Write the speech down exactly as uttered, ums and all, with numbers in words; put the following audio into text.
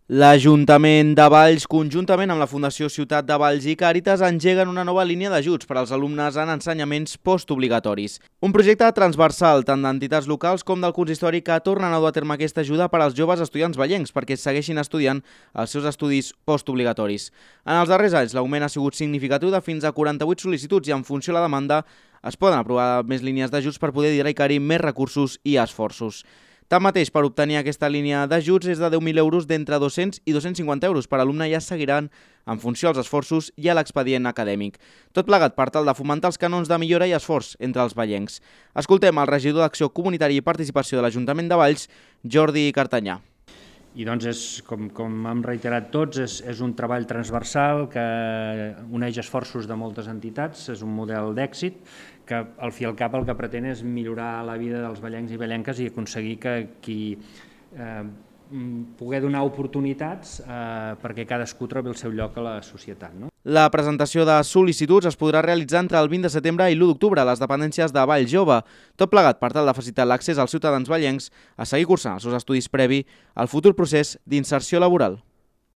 L'Ajuntament de Valls, conjuntament amb la Fundació Ciutat de Valls i Càritas, engeguen una nova línia d'ajuts per als alumnes en ensenyaments postobligatoris. Un projecte transversal tant d'entitats locals com del consistori que tornen a dur a terme aquesta ajuda per als joves estudiants vallencs perquè segueixin estudiant els seus estudis postobligatoris. En els darrers anys l'augment ha sigut significatiu de fins a quaranta-vuit sol·licituds i en funció de la demanda es poden aprovar més línies d'ajuts per poder dedicar-hi més recursos i esforços. Tanmateix, per obtenir aquesta línia d'ajuts és de deu mil euros d'entre dos-cents i dos-cents cinquanta euros per alumne i es seguiran en funció als esforços i a l'expedient acadèmic. Tot plegat per tal de fomentar els canons de millora i esforç entre els vallencs. Escoltem el regidor d'Acció Comunitària i Participació de l'Ajuntament de Valls, Jordi Cartanyà. I doncs, és, com, com hem reiterat tots, és, és un treball transversal que uneix esforços de moltes entitats, és un model d'èxit que al fi i al cap el que pretén és millorar la vida dels vallencs i vallenques i aconseguir que qui eh, pugui donar oportunitats eh, perquè cadascú trobi el seu lloc a la societat, no? La presentació de sol·licituds es podrà realitzar entre el vint de setembre i l'u d'octubre a les dependències de Vall Jove, tot plegat per tal de facilitar l'accés als ciutadans vallencs a seguir cursant els seus estudis previ al futur procés d'inserció laboral.